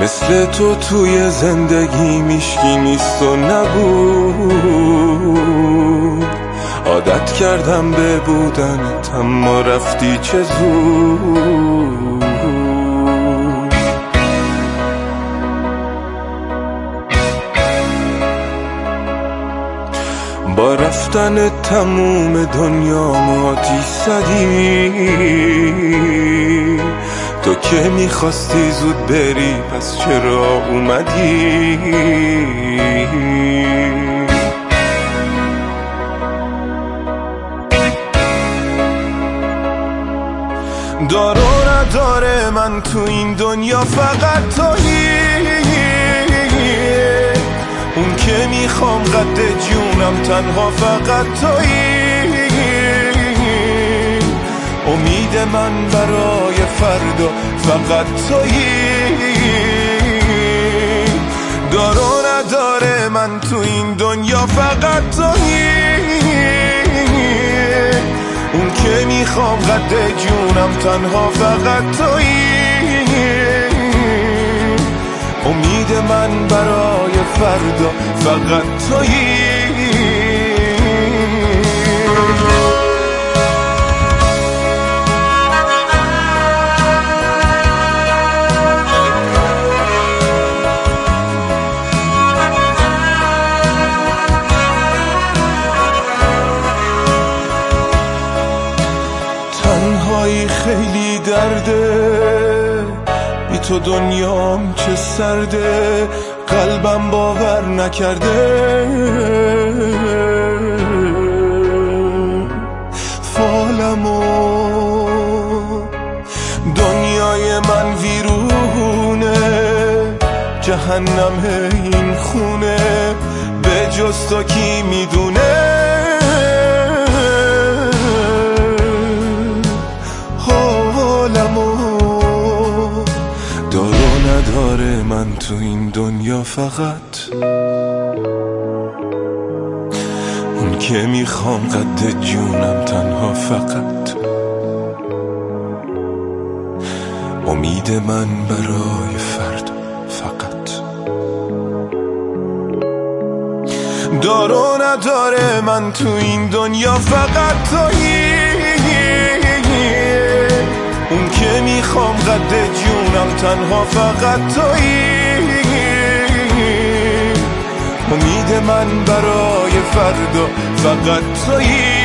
مثل تو توی زندگی میشکی نیست و نبود. عادت کردم به بودنت اما رفتی چه زود. با رفتن تموم دنیا آتیش زدی. تو که میخواستی زود بری پس چرا اومدی؟ دار و نداره من تو این دنیا فقط تویی. اون که میخوام قد جونم تنها فقط تویی. امید من برای فردا فقط تویی. دار و نداره من تو این دنیا فقط تویی. اون که میخوام قد جونم تنها فقط تویی. امید من برای فردا فقط تویی. تنهایی خیلی درده، بی تو دنیام چه سرده، قلبم باور نکرده. فالمو دنیای من ویرونه، جهنم این خونه، به جز تو کی میدونه. دار و نداره من تو این دنیا فقط اون که میخوام قد جونم تنها فقط. امید من برای فردا فقط. دار و نداره من تو این دنیا فقط تویی. اون که میخوام قد جونم تنها فقط تویی. امید من برای فردا فقط تویی.